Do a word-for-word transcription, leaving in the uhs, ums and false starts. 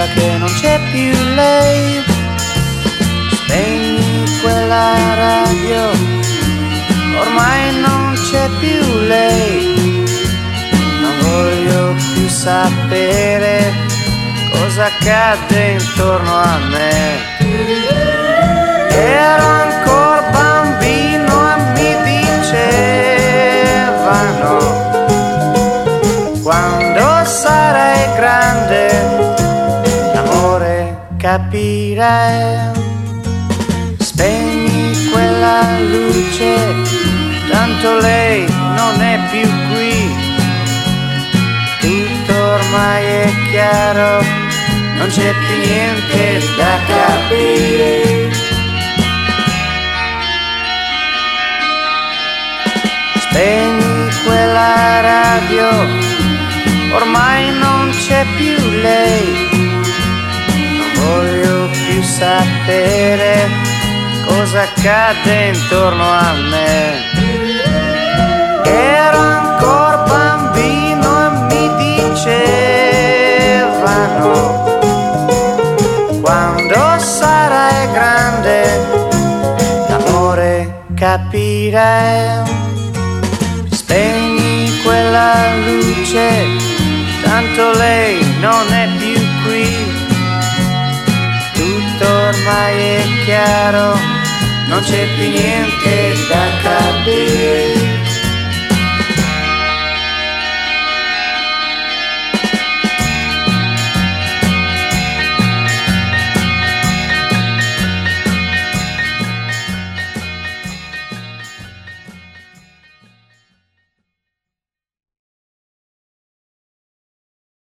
che non c'è più lei. Spegni quella radio, ormai non c'è più lei. Non voglio più sapere cosa accade intorno a me. Ero ancora bambino e mi dicevano: quando sarai grande l'amore capirai. Spegni quella luce, tanto lei non è più qui. Tutto ormai è chiaro, non c'è più niente da capire. Spegni quella radio, ormai non c'è più lei. Non voglio più sapere cosa accade intorno a me. Ero ancora bambino e mi dicevano: quando sarai grande l'amore capirai. Spegni quella luce, tanto lei non è più qui. Tutto ormai è chiaro, non c'è più niente da capire.